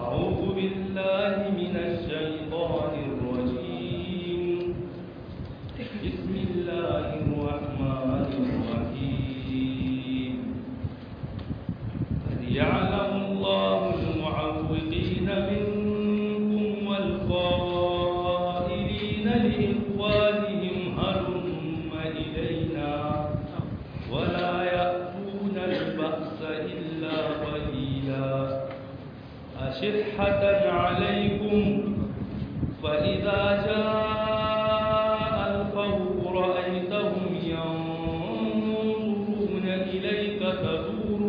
أعوذ بالله من الشيطان الرجيم بسم الله الرحمن الرحيم قد يعلم الله المعوقين منكم والقائلين لإخوانهم هلم إلينا ولا يأتون البأس إلا قليلا أشحة عليكم فإذا جاء الخوف رأيتهم ينظرون إليك تدور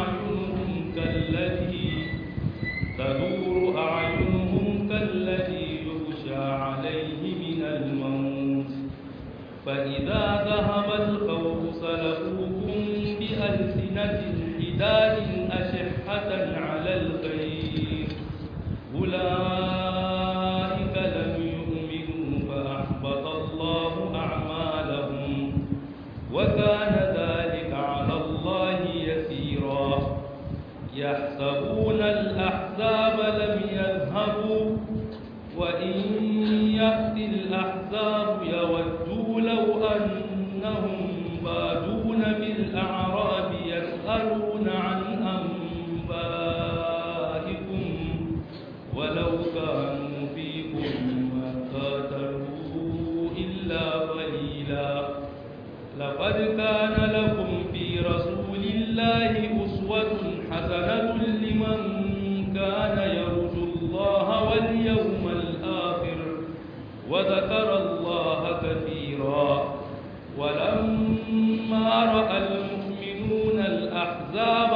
أعينهم كالذي يغشى عليه من الموت فإذا ذهب الخوف سلقوكم بألسنة حداد أشحة على الخير أولئك لم يؤمنوا فأحبط الله أعمالهم وكان ذلك على الله يسيرا يحسبون الأحزاب لم يذهبوا وإن يأتي الأحزاب يودوا لو أنهم بادون بالأعراب يسألون عن أنبائكم ولو كانوا فيكم ما قاتلوا إلا قليلا لقد كان لكم في رسول الله أسوة حسنة لمن كان يرجو الله واليوم الآخر وذكر الله كثيرا ولما رأى المؤمنون الأحزاب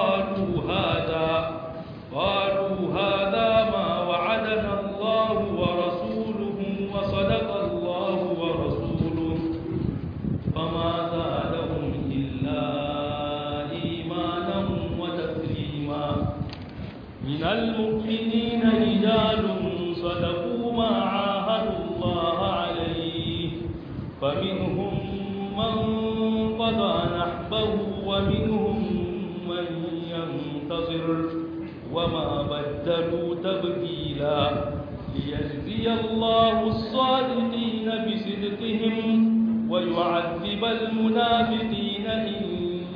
قالوا هذا ما وعدنا الله ورسوله وصدق الله ورسوله فما زادهم إلا إيمانا وتسليما من المؤمنين رجال صدقوا ما عاهدوا الله عليه فمنهم من قضى نحبه ومنهم من ينتظر وما بدلوا تبديلا ليجزي الله الصادقين بصدقهم ويعذب المنافقين إن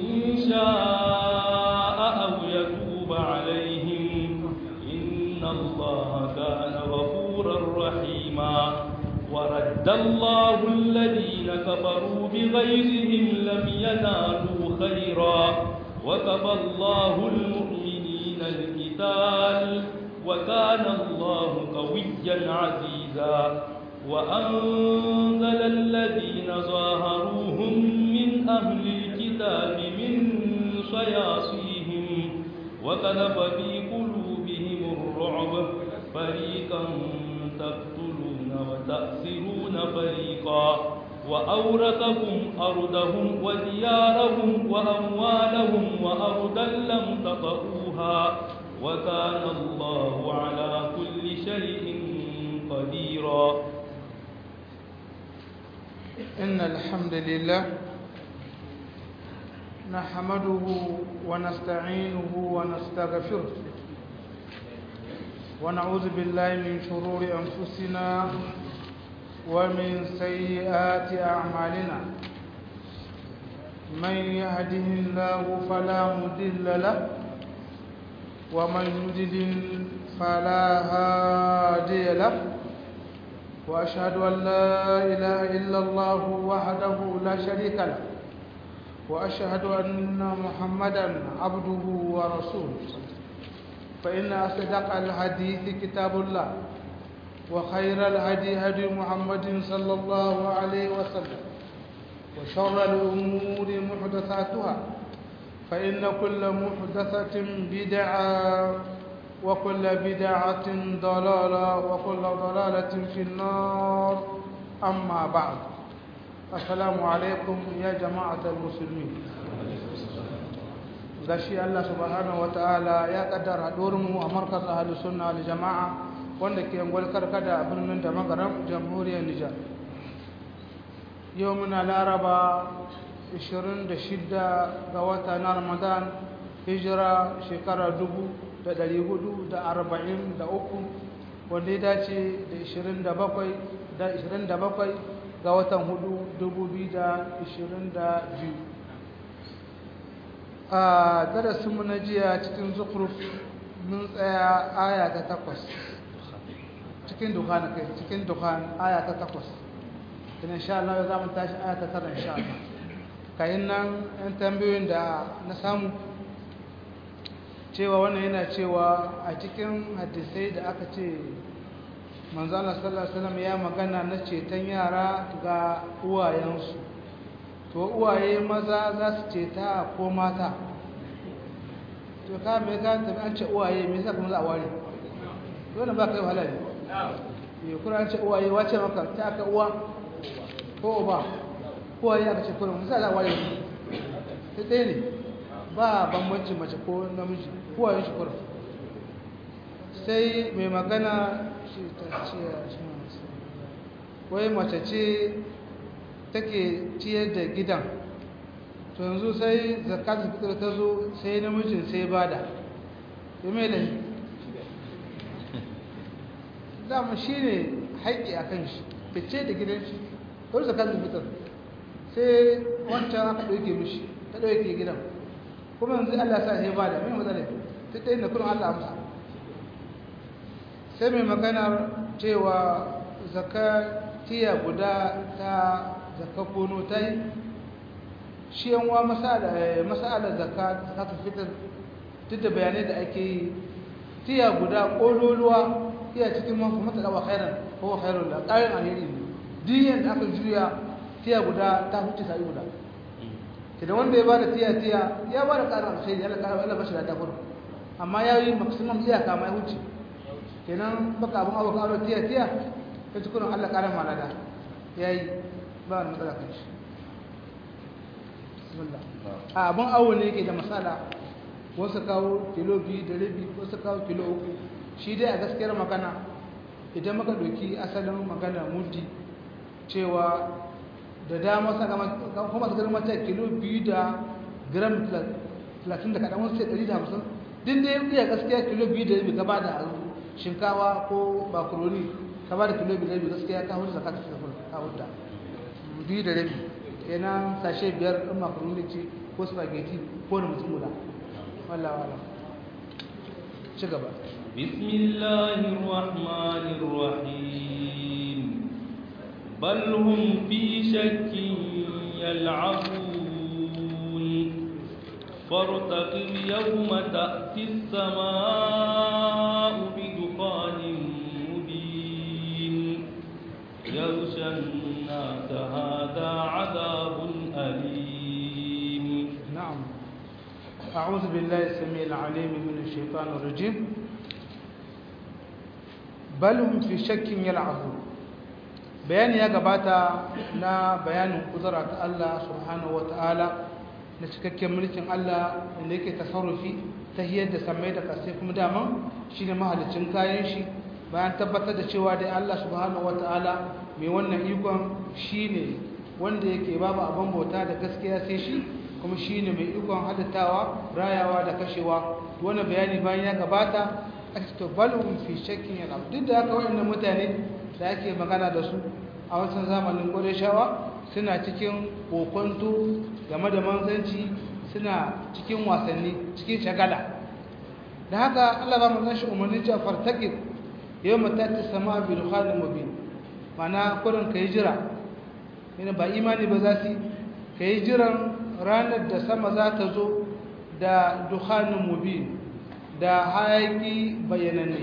شاء أو يتوب عليهم إن الله كان غفورا رحيما ورد الله الذين كفروا بغيظهم لم ينالوا خيرا وكفى الله المؤمنين القتال وكان الله قويا عزيزا وأنزل الذين ظاهروهم من أهل الكتاب من صياصيهم وقذف في قلوبهم الرعب فريقا تقتلون وتأسرون فريقا وأورثكم أرضهم وديارهم وأموالهم وأرضا لم تطئوها وكان الله على كل شيء قديرا إن الحمد لله نحمده ونستعينه ونستغفره ونعوذ بالله من شرور أنفسنا ومن سيئات أعمالنا من يهده الله فلا مضل له ومن يضلل فلا هادي له وأشهد أن لا إله إلا الله وحده لا شريك له وأشهد أن محمدا عبده ورسوله فإن أصدق الحديث كتاب الله وخير الهدي هدي محمد صلى الله عليه وسلم وشر الأمور محدثاتها فإن كل محدثة بدعة وكل بدعة ضلالة وكل ضلالة في النار أما بعد السلام عليكم يا جماعة المسلمين gashi Allah subhanahu wataala ya kaddara mu a markaz ahlus sunna wal jamaa wanda ke ngolkar kada a birnin da magaram jamhuriyar Nijar yau muna laraba 26 ga wata na Ramadan hijira shekara 1443 wanda ya dace da 27 ga watan 4 2022 a darasinmu na jiya cikin zukhruf mun tsaya aya ta 8 cikin dukhan aya ta 8 dan insha Allah za mu tashi aya ta 9 insha Allah kayan nan ɗan tambayoyin da na samu cewa wannan yana cewa a cikin hadisai da aka ce manzo Allah sallallahu alaihi wasallam ya magana na ceton yara ga uwayensu to uwaye maza za su ceta ko mata to ka me ka tabi an ce uwaye me yasa kuma za a ware dole ba kai wahala ne kuma an ce uwaye wace maka ta aka uwa ko uba uwaye aka ce kuma sai za a ware sai dai ne ba bambanci mace ko namiji uwayen shi kuma sai mai magana shi ta ce wai mace ce take ciyar da gidan to yanzu sai zakatul fitr ta zo sai namijin sai bada to me da dama shine haƙi akan shi fice da gidan shi to zakatul fitr sai wancan aka dauke mishi ta dauke gidan kuma yanzu Allah sa sai bada me matsala sai dai na kullun Allah amsa sai mai maganar cewa zakatiya guda ta zakakono ta yi shi yanwa masala zakka ta fitar duk da bayanai da ake yi tiya guda ƙololuwa tiya cikin mafi matsaƙawa khairan ko khairun da ƙarin alheri ne diyan da aka juya tiya guda ta huce sa'i guda da wanda ya ba da tiya ya ba da ƙarin alheri ya ƙarar Allah bashi da ta furu amma ya yi maksimum iyaka mai huce kenan baka abin abu ƙaro tiya ta cikin Allah ƙarin malada ya yi ba wani matsala kan shi a abin awo ne yake da matsala wasu kawo kilo 2.5 wasu kawo kilo 3 shi dai a gaskiyar magana idan maka doki asalin magana muddi cewa da dama kuma su girma ta kilo 2 da gram 30 da kaɗan wasu 150 din da ya gaskiya kilo 2.5 gaba da shinkawa ko bakuroni ka ba da kilo 2.5 gaskiya ta hudu zakata ta hudu 2.5 yana sashe 5 ɗin makaroni ce ko spaghetti ko da mutum guda wallawa ci gaba bismillahir rahmanir rahim bal hum fi shakkin yal'abun fartaqib yawma ta'ti as-samaa'u bi dukhanin mubin yaghsha الناس هذا عذاب أليم نعم أعوذ بالله السميع العليم من الشيطان الرجيم بل هم في شك يلعبون بيان يا gabata na bayanin kudura ta Allah subhanahu wataala na cikakken mulkin Allah da yake tasarrufi ta hiyar da samai da kasai kuma dama shine mahalicin kayan shi bayan tabbatar da cewa dai Allah subhanahu wataala mai wannan ikon shine wanda yake babu abin bauta da gaskiya sai shi kuma shine mai ikon halittawa rayawa da kashewa wannan bayani bayan ya gabata ake to balhum fi shakkin yalab duk da haka wayannan mutane da ake magana da su a wancan zamanin Qurayshawa suna cikin kokonto game da manzanci suna cikin wasanni cikin shagala da haka Allah ba manzon shi umarni cewa fartaqib yawma tati samaa bi dukhanin mubin mana kurin kai jira ina ba imani ba za su kai jiran ranar da sama za ta zo da dukhanin mubin da hayaki bayananne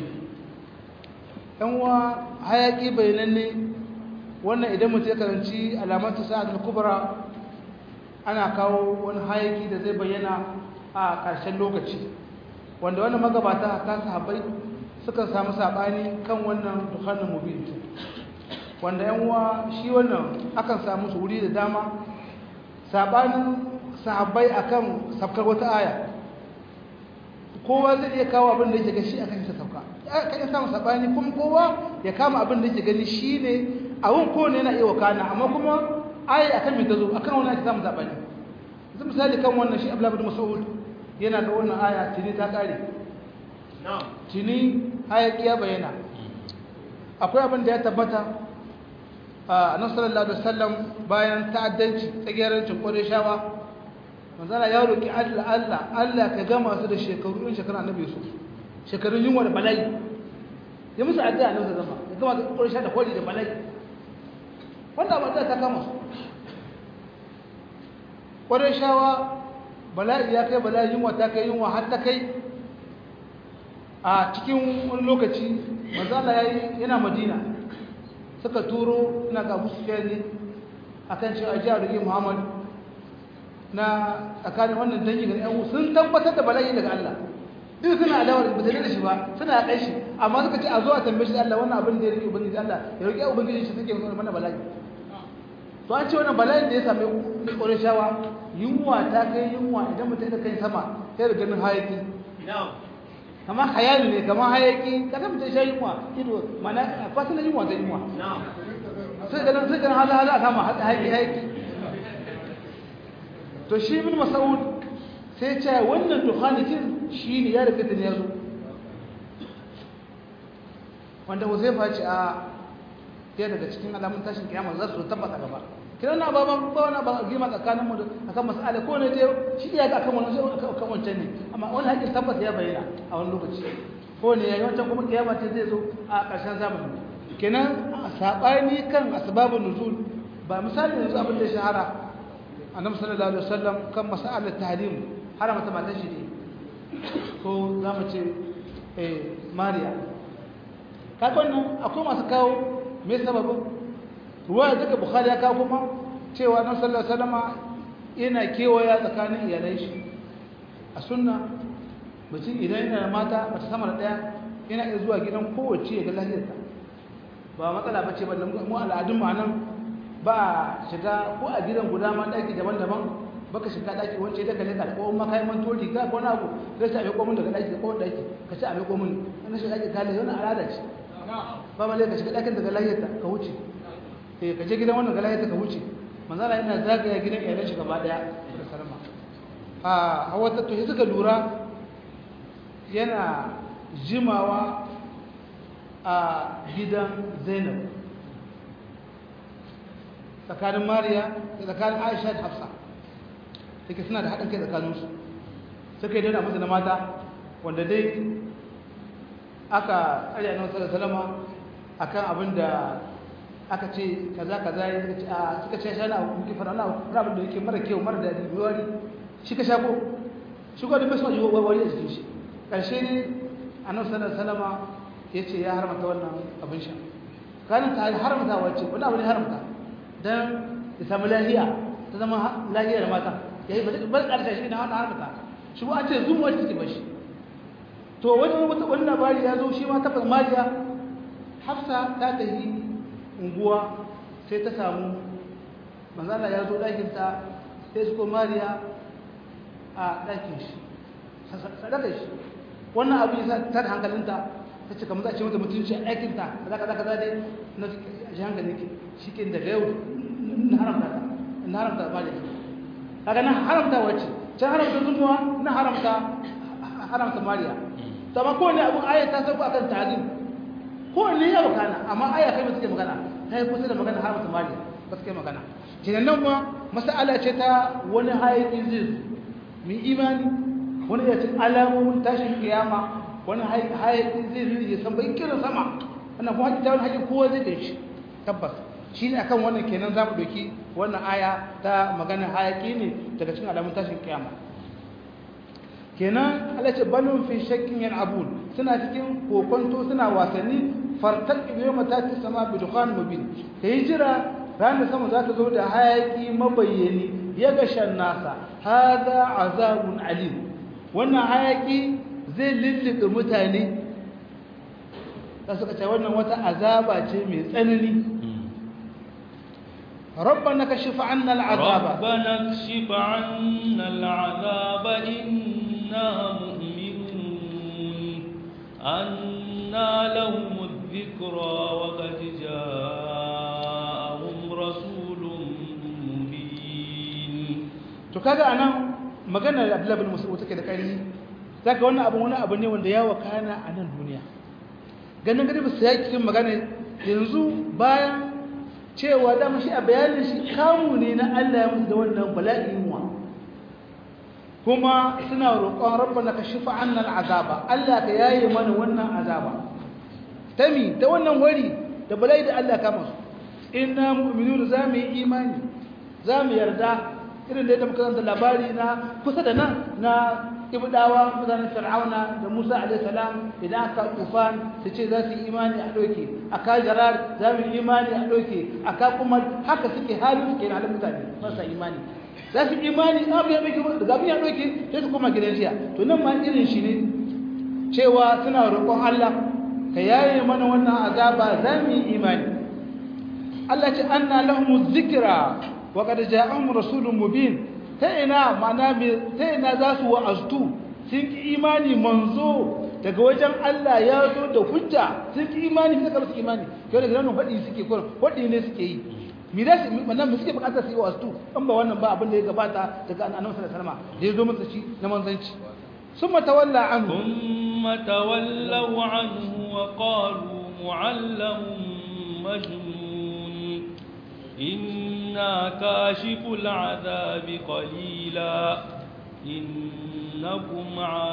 yanwa hayaki bayananne wannan idan mutum ya karanci alamatu sa'ad al-kubra ana kawo wani hayaki da zai bayyana a ƙarshen lokaci wanda wannan magabata ta sahabbai suka samu sabani kan wannan dukhanin mubin wanda yan uwa shi wannan akan samu su wuri da dama sabanin sahabbai akan sabkar wata aya kowa zai iya kawo abin da yake ga shi akan shi sauka kan ya samu sabani kuma kowa ya kama abin da yake gani shine abun ko ne yana iya wakana amma kuma aya akan me tazo akan wannan ake samu sabani yanzu misali kan wannan shi Abdullah ibn Mas'ud yana da wannan aya tuni ta kare tuni hayaki ya bayyana akwai abin da ya tabbata a annabi sallallahu alaihi wasallam bayan ta'addanci tsagerancin Qurayshawa manzala ya roki Allah ka gama su da shekaru annabi Yusuf shekarun yunwa da bala'i ya musu addu'a ne su zama ya gama da Qurayshawa da hori da bala'i wanda ba ta kama su Qurayshawa bala'i ya kai bala'i yunwa ta kai yunwa har ta kai a cikin wani lokaci manzala yana Madina suka turo ina ga musu ne akan cewa ajiya rage Muhammad na tsakanin wannan dangi ga ƴan sun tabbatar da bala'i daga Allah duk suna adawar ba da shi ba suna kai shi amma suka ce a zo a tambaye shi Allah wannan abin da ya rike ubangiji Allah ya rike ubangiji shi take mana bala'i to an ce wannan bala'in da ya same Qurayshawa yunwa ta kai yunwa idan mutum da kai sama sai da ganin hayaki kamar hayali ne kamar hayaki kada mutum shi yunwa ido mana fasala yunwa ta yunwa sai ganin hala sama hayaki to shi ibn Mas'ud sai ce wannan dukhanikin shine ya rike ta ne yazo wanda Huzaifa ce a ɗaya daga cikin alamun tashin kiyama za su tabbata gaba kiran na baban ba wani ba gima tsakanin mu akan mas'ala ko ne dai shi ya ga akan wannan akan wancan ne amma wani hakin tabbata ya bayyana a wani lokaci ko ne yayi wancan kuma kiyama ce zai zo a ƙarshen zamani kenan sabani kan asbabun nuzul ba misali yanzu abin da shahara annabi sallallahu alaihi wasallam kan mas'alar tahrim haramta matan shi ne ko zamu ce Mariya kaga wannan akwai masu kawo me sababin ruwaya daga Bukhari ya kawo kuma cewa annabi sallallahu alaihi wasallam yana kewaya tsakanin iyalai shi a sunna mutum idan yana da mata sama da daya yana iya zuwa gidan kowace ga lafiyarta ba matsala bace ba mu al'adun mu anan ba shiga ko a gidan guda ma daki daban-daban baka shiga daki wance da kalle ka ko ma kai man to riga ko na abu sai ta mai komun daga daki ko daki ka ci a mai komun wannan shiga daki kalle wannan al'ada ce ba mallaka ka shiga dakin daga lafiyarta ka wuce ka je gidan wannan galayata ka wuce manzala yana zagaya gidan iyalan shi gaba daya da salama a wata to suka lura yana jimawa a gidan Zainab tsakanin Mariya da tsakanin Aisha da Hafsa take suna da haɗin kai tsakaninsu suka yi dana musu na mata wanda dai aka tsare annabi sallallahu alaihi wasallam akan abin da aka ce kaza ya suka ce shana muke fara Allah rabin da yake mara kyau mara dadi wari shi ka shago shi ko da bai so yi wari a cikin shi karshe ne annabi sallallahu alaihi wasallam yace ya haramta wannan abin sha kana ta haramta wace wannan abin haramta dan ya samu lahiya ta zama lahiya da mata yayi ba karshe shi da haramta shi ba a ce zuwa take bashi to wannan labari ya zo shi ma ta Mariya Hafsa ta tafi unguwa sai ta samu manzala ya zo ɗakinta sai su ko Mariya a ɗakin shi sadaka shi wannan abu ya ta da hankalinta ta ce kamar za a ce mata mutunci a ɗakinta kaza dai na ji hankalin ki shi ke daga yau na haramta Mariya kaga na haramta wacce can haramta zumuwa na haramta Mariya sama kowane abin ayat ta sauko akan ta'zim kowane ya bakana amma aya kai ba suke magana ta yi kusa da magana har mutum mali ba suke magana kenan nan ma mas'ala ce ta wani hayaki zai mai imani wani ya ce alamomin tashin kiyama wani hayaki zai ya san bai kiran sama wannan kuma hakika wani haƙi kowa zai kai shi tabbas shi ne akan wannan kenan za mu ɗauki wannan aya ta magana hayaki ne daga cikin alamun tashin kiyama kenan Allah ce balun fi shakkin yan'abun suna cikin kokonto suna wasanni fartaq yawma tati sama bi dukhan mubin kai jira ranar sama za ta zo da hayaki mabayyani ya gashan nasa hada azabun alim wannan hayaki zai lillibe mutane da suka ce wannan wata azaba ce mai tsanani ربنا كشف عنا العذاب ربنا اكشف عنا العذاب إنا مؤمنون أنا لهم الذكرى وقد جاءهم رسول مبين to kaga anan magana Abdullah bin Mas'ud take da ƙarfi zaka wannan abu wani abu ne wanda ya wakana a nan duniya ganin gari su yaki cikin magana yanzu bayan cewa da shi a bayanin shi kamu ne na Allah ya musu da wannan bala'in wa kuma suna roƙon rabbana kashifa anna al'azaba Allah ka yaye mana wannan azaba tami ta wannan wari da bala'i da Allah kama su inna mu'minun zamu yi imani zamu yarda irin da muka zanta labari na kusa da nan na ibdawa mutanen fir'auna da Musa alaihi salam idan aka tufan su ce za su yi imani a doke aka jarar za mu yi imani a doke aka kuma haka suke halin suke na halin mutane ba sa imani za su imani abu ya doke daga abin ya doke sai su koma gidan jiya to nan ma irin shi ne cewa suna roƙon Allah ka yaye mana wannan azaba za mu yi imani Allah ce anna lahum dhikra wa qad ja'ahum rasulun mubin ta ina ma'ana ta ina za su wa'aztu sun ki imani manzo daga wajen Allah ya zo da hujja sun ki imani sai ka su imani kai daga nan fadi suke ko fadi ne suke yi mi da su wannan suke bukatar su yi wa'aztu an ba wannan ba abin da ya gabata daga annabi sallallahu alaihi wasallam da ya zo masa shi na manzanci summa tawalla anhu thumma tawallaw anhu wa qalu mu'allamun majnun إنا كاشف العذاب قليلا إنكم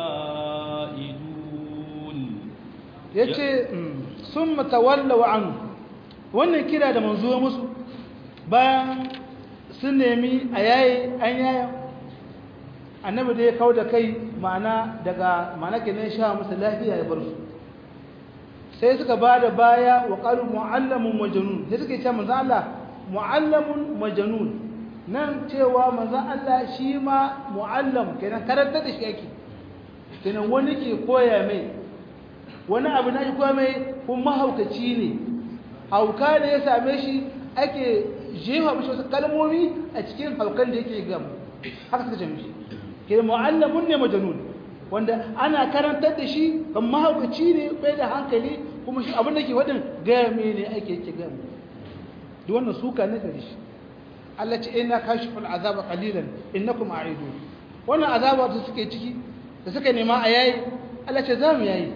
عائدون yace summa tawallaw an wannan kira da manzo musu bayan sun nemi ayaye an yaya annabi da ya kawo da kai ma'ana daga ma'ana kenan sha musu lafiya ya bar su sai suka bada baya wa qalu mu'allamun majnun sai suka ce manzo Allah mu'allamun majnun nan cewa manzon Allah shi ma mu'allam kenan karanta da shi yake kenan wani ke koya mai wani abu na shi koya mai kuma mahaukaci ne hauka ne ya same shi ake jefa mishi wasu kalmomi a cikin haukan da yake gam haka suka ce mishi kenan mu'allamun ne majnun wanda ana karantar da shi kan mahaukaci ne bai da hankali kuma shi abin da ke wadin gaya mai ne ake yake gam duk wannan suka ne gare shi Allah ce inna kashiful azaba qalilan innakum a'idun wannan azaba da suke ciki da suka nema a yayi Allah ce zamu yayi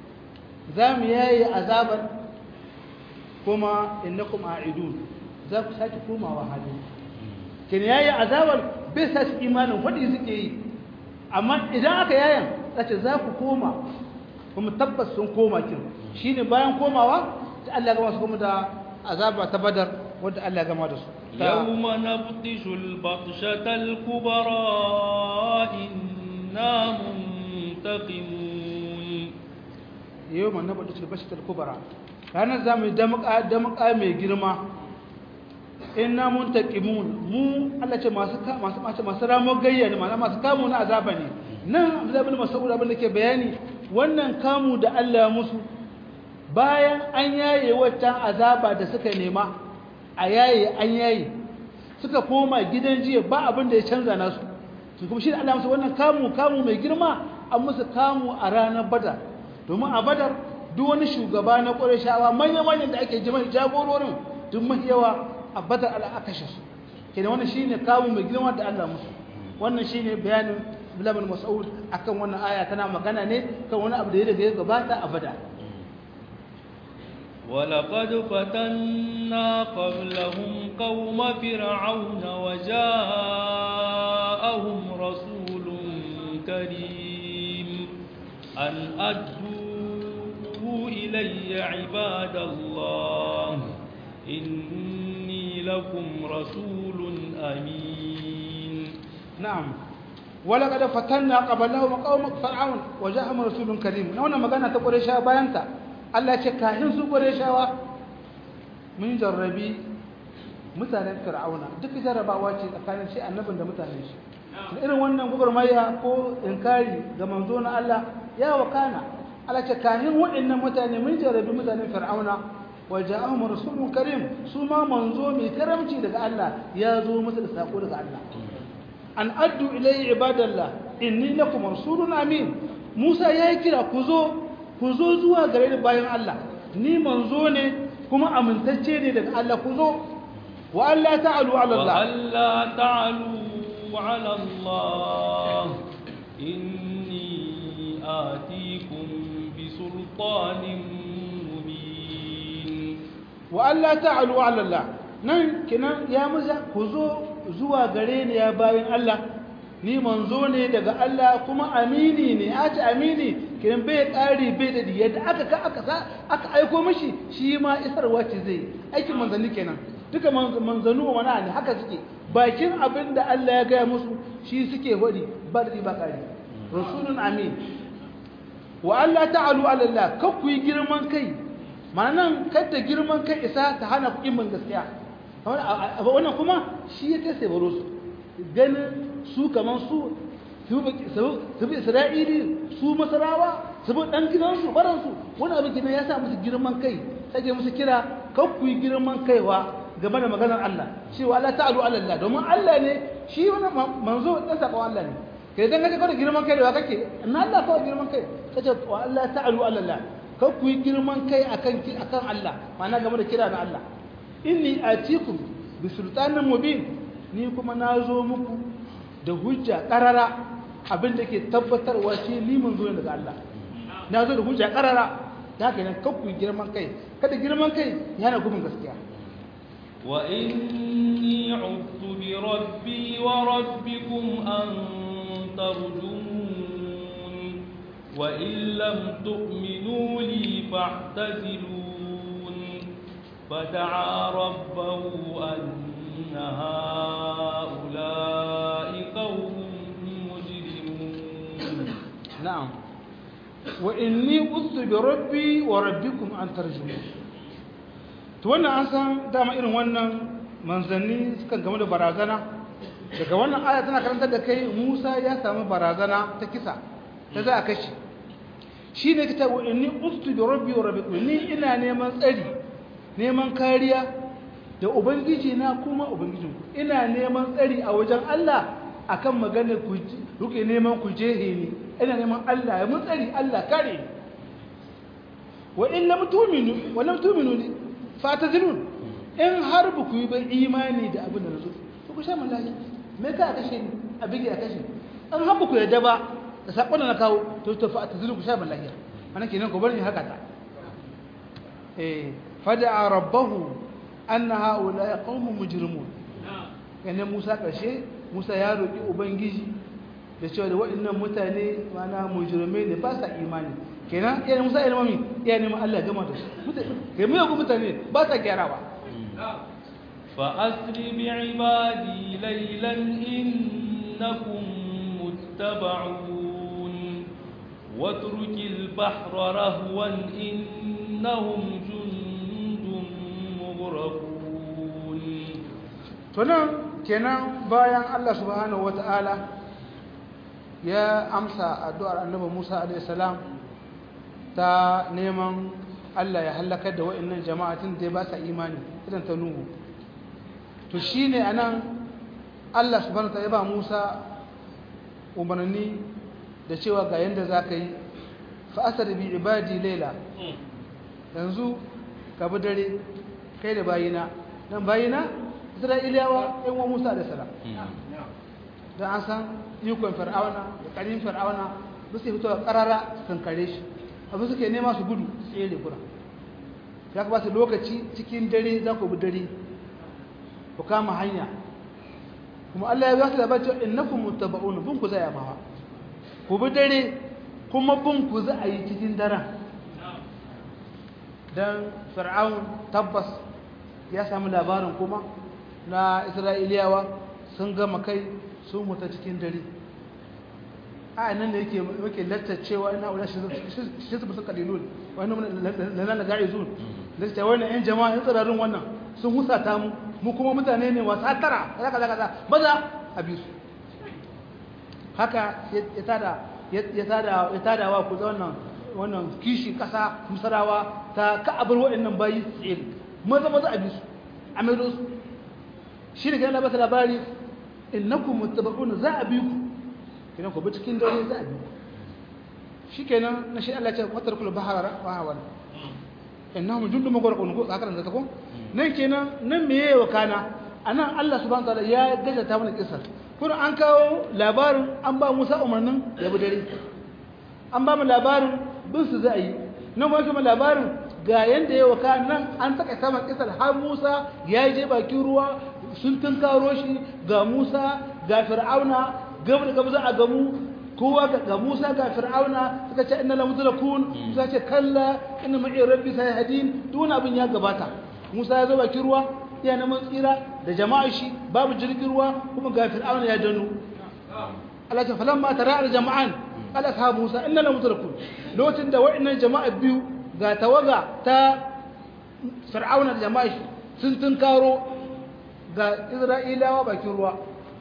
azaban kuma innakum a'idun za ku saki komawa hali kin yayi azaban bai sa su imanin fadi suke yi amma idan aka yayan sace za ku koma kuma tabbas sun koma kin shine bayan komawa sai Allah ya gama su kuma da azaba ta badar wanda Allah ya gama da su yawma nabtishul batshatal kubra inna muntaqimun yawma nabtishul batshatal kubra ranar zamu damka mai girma inna muntaqimun mu Allah ce masu ramo gayya ne masu kamu na azaba ne nan Abdullah ibn Mas'ud abin da ke bayani wannan kamu da Allah musu bayan an yaye wata azaba da suka nema a yaye an yaye suka koma gidan jiya ba abin da ya canza nasu su kuma shi da Allah musu wannan kamu mai girma an musu kamu a ranar Badar domin a Badar duk wani shugaba na Qurayshawa manyan da ake jama'a jagororin duk mahiyawa a Badar Allah aka kashe su kenan wannan shine kamu mai girma da Allah musu wannan shine bayanin Abdullah ibn Mas'ud akan wannan aya tana magana ne kan wani abu da ya daga gabata a Badar ولقد فتنا قبلهم قوم فرعون وجاءهم رسول كريم أن أدوا إلي عباد الله إني لكم رسول أمين نعم ولقد فتنا قبلهم قوم فرعون وجاءهم رسول كريم نونا مغانا تقول شيئا بيانتا Allah ce kahin su Qurayshawa mun jarrabi mutanen Fir'auna duk jarrabawa ce tsakanin shi annabin da mutanen shi irin wannan gugurmaya ko inkari ga manzo na Allah ya wakana Allah ce kahin waɗannan mutane mun jarrabi mutanen Fir'auna wa ja'ahum rasulun karim su ma manzo mai karamci daga Allah ya zo musu da sako daga Allah an addu ilayya ibadallah inni lakum rasulun amin Musa yayi kira ku zo zuwa gare ni bayan Allah ni manzo ne kuma amintacce ne daga Allah ku zo wa alla ta'alu ala Allah wa alla ta'alu ala Allah inni آتيكم بسلطان مبين وألا تعلوا على الله nan kinan ya muza ku zo zuwa gare ni ya bayin Allah ni manzo ne daga Allah kuma amini ne a ce amini kinan bai ƙari bai da yadda aka aiko mishi shi ma isarwa ce zai aikin manzanni kenan duka manzannu mana ne haka suke bakin abin da Allah ya gaya musu shi suke hodi ba da ba ƙari rasulun amin wa Allah ta'alu ala Allah kar ku yi girman kai ma'anan kada girman kai isa ta hana ku yin gaskiya wannan kuma shi ya kai sai baro su ganin su kaman su bi isra'ili su masarawa su bi dan gidansu baransu wani abin gidan ya sa musu girman kai sai musu kira kan ku yi girman kaiwa game da maganar Allah cewa Allah ta'alu ala Allah domin Allah ne shi wannan manzo dan sako Allah ne kai dan kace kawai girman kai da wa kake na Allah kawai girman kai kace wa Allah ta'alu ala Allah kan ku yi girman kai akan Allah ma'ana game da kira na Allah inni atikum bi sultanin mubin ni kuma nazo muku da hujja qarara abinda ke tabbatarwa shi ni mun zo daga Allah nazo da hujja qarara da haka nan kakku girman kai kada girman kai yana gudun gaskiya wa inni a'udhu bi rabbi wa rabbikum an tarjumun wa in lam tu'minu li fa'tazilun فدعا ربه أن هؤلاء قوم مجرمون نعم وإني أذت بربي وربكم أن ترجمون توانا أنسان دام إرن وانا منزلني سكان قمد برازانا daga wannan aya tana karantar da kai Musa ya samu barazana ta kisa ta za a kashe shi ne kita wa inni ustu bi rabbi wa rabbikum ni ina neman tsari neman kariya da ubangiji na kuma ubangijin ina neman tsari a wajen Allah akan maganar ku ruke neman ku jehe ni ina neman Allah ya mun tsari Allah kare wa in lam tu'minu li fatazilun in har ba ku yi ba imani da abin da nazo to ku sha mallaki me ka kashe ni abin ya kashe an har ba ku yadda ba da sakon da na kawo to fatazilun ku sha mallaki ana kenan ku bar ni haka ta fada'a rabbahu anna haula qaumun mujrimun kana Musa karshe Musa ya roki ubangiji da cewa da waɗannan mutane mana mujrimai ne ba sa imani kenan yana Musa ilmami ya nemi Allah gama da su kai mu mutane ba sa gyarawa fa asri bi ibadi laylan innakum muttaba'un watrukil bahra rahwan innahum tunan kenan bayan Allah subhanahu wata'ala ya amsa addu'ar annabi Musa a.s. ta neman Allah ya halakar da wa'annan jama'atin da ba sa imani idan ta nuhu to shine anan Allah subhanahu wata'ala ya ba Musa umarni da cewa ga yanda zaka yi fa asar bi ibadi layla yanzu ka bi dare kai da bayina dan bayina Isra'iliyawa ɗan wa Musa da salam don an san ikon fir'auna da ƙarin fir'auna ba su fito ƙarara sun kare shi abu suke nema su gudu tsere kuna ya ka ba su lokaci cikin dare za ku bi dare ku kama hanya kuma Allah ya ba su labar cewa innakum muttaba'un bin ku zai amawa ku bi dare kuma bin ku za a yi cikin daren don fir'aun tabbas ya samu labarin kuma na Isra'iliyawa sun gama kai sun mutu cikin dare a nan da yake lattacewa ina wula shi su musu kalilun wani lalana ga'izun da ta wani yan jama'a yan tsirarin wannan sun husata mu kuma mutane ne wasa tara kaza baza a bi su haka ya tada wa ku wannan kishi kasa musarawa ta ka'abar waɗannan bayi tsiri maza a bi su a maido su shi ne gana bata labari innakum muttaba'un za a bi ku idan ku bi cikin dare za a bi ku shikenan na shi Allah ya ce watarkul bahara wa hawan innahum jundun mughraqun ko haka nan ko nan kenan nan meye wa kana anan Allah subhanahu wa ta'ala ya gaza ta mana kissar kun an kawo labarin an ba Musa umarnin ya bi dare an ba mu labarin bin su za a yi nan ba kuma labarin ga yanda ya waka nan an saka saman kisar har Musa ya je bakin ruwa sun tunkaro shi ga Musa ga Fir'auna gaba da gaba za a gamu kowa ga Musa ga Fir'auna suka ce inna la mudrakun suka ce kalla inna ma'i rabbi sayhadin duk abin ya gabata Musa ya zo bakin ruwa ya neman tsira da jama'a shi babu jirgin ruwa kuma ga Fir'auna ya dano Allah ta falamma tara al jama'an qala ashabu Musa inna la mudrakun lokacin da wa'annan jama'a biyu ga tawaga ta Fir'auna da jama'a shi sun tunkaro ga Isra'ilawa bakin ruwa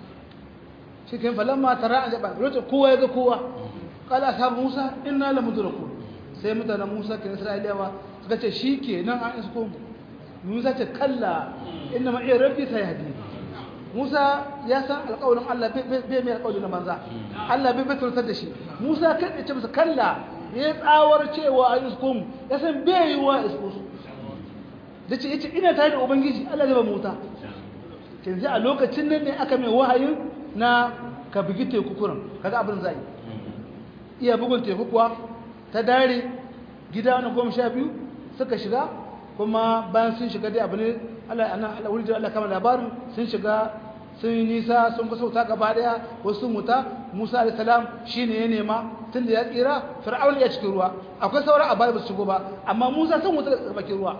cikin falamma tara ajaba lokacin kowa ya ga kowa qala ashabu Musa inna la mudrakun sai mutanen Musa kin Isra'ilawa suka ce shikenan an isko Musa ce kalla inna ma iya rabbi sayhadi Musa ya san alƙawarin Allah bai mai alƙawarin na manza Allah bai turtar da shi Musa kai ce masa kalla ya tsawar cewa an isko mu ya san bai yi wa isko su da ce yace ina tare da ubangiji Allah zai ba mu wuta kin ji a lokacin nan ne aka mai wahayin na ka bugi teku kuran kaga abin zai iya bugun teku kuwa ta dare gida na 12 suka shiga kuma bayan sun shiga dai abu ne Allah ana wurin Allah kama labarin sun shiga sun nisa sun kusa wuta gaba daya wasu muta Musa alayhi salam shine ya nema tunda ya tsira Fir'aun ya cikin ruwa akwai sauran abada ba su shigo ba amma Musa sun wuta daga bakin ruwa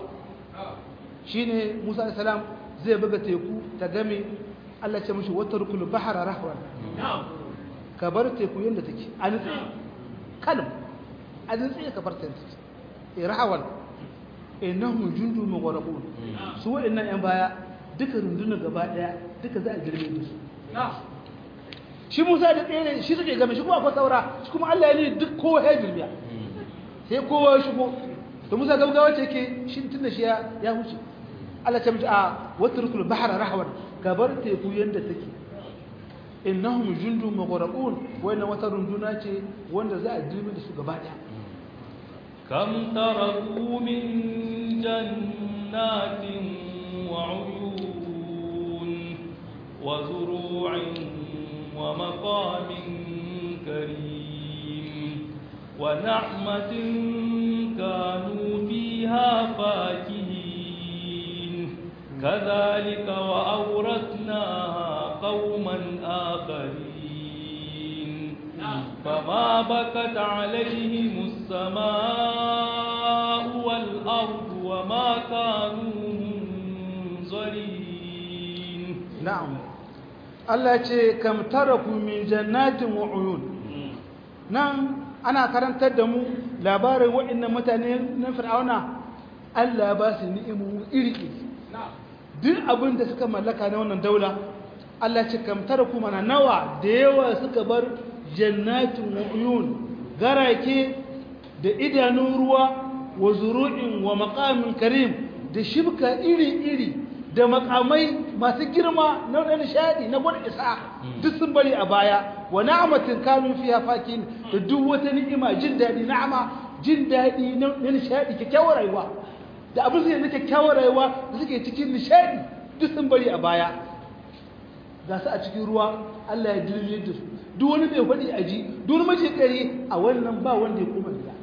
shine Musa alayhi salam zai buga teku ta game Allah ce mishi watarkul bahra rahwan ka bar teku yanda take an tsaye kalm an tsaye ka bar ta rahwan innahum jundu mughraqun su wa'annan yan baya duka rundunar gaba daya duka za a girme su shi Musa da tsere shi suke game shi kuma akwai saura shi kuma Allah ya ne duk kowa ya girmiya sai kowa ya shigo to Musa gaugawa ce ke shi tunda shi ya huce Allah ta miji a watrukul bahra rahwan gabar teku yanda take innahum jundu mughraqun wannan wata runduna ce wanda za a girme da su gaba daya كم تركوا من جنات وعيون وزروع ومقام كريم ونعمة كانوا فيها فاكهين كذلك وأورثناها قوما آخرين فما بكت عليهم السماء والأرض وما كانوا منظرين نعم الله يقول كم تركوا من جنات وعيون نعم أنا karantar da mu labarin waɗannan mutane na Fir'auna Allah ba su ni'imu iri-iri duk abin da suka mallaka na wannan daula Allah ce kam taraku mana nawa da yawa suka bar jannatin uyun garake da idanun ruwa wa zuru'in wa maqamin karim da shibka iri-iri da makamai masu girma na wani nishadi na gwada isa duk sun bari a baya wa na'amatin kanu fiha fakin da duk wata ni'ima jin dadi na'ama jin dadi na nishadi kyakkyawar rayuwa da abin da yake kyakkyawar rayuwa da suke cikin nishadi duk sun bari a baya ga su a cikin ruwa Allah ya dirje da su duk wani bai faɗi a ji duk wani mace kare a wannan ba wanda ya koma gida